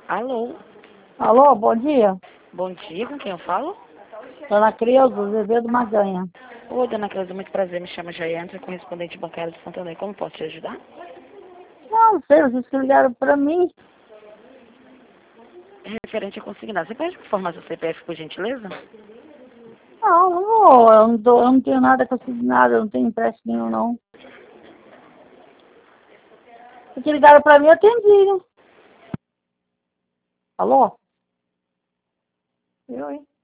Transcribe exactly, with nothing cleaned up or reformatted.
Alô? Alô, bom dia. Bom dia, com quem eu falo? Dona Creuza, Azevedo Maganha. Oi, dona Cláudia, muito prazer, me chamo Jaiane, correspondente bancário de Santander. Como posso te ajudar? Não, não sei, vocês que ligaram pra mim. Referente a consignado. Você pode informar seu C P F, por gentileza? Não, não vou, eu não, tô, eu não tenho nada consignado, eu não tenho empréstimo nenhum, não. Vocês que ligaram pra mim, eu atendi, né? Alô? Eu, hein?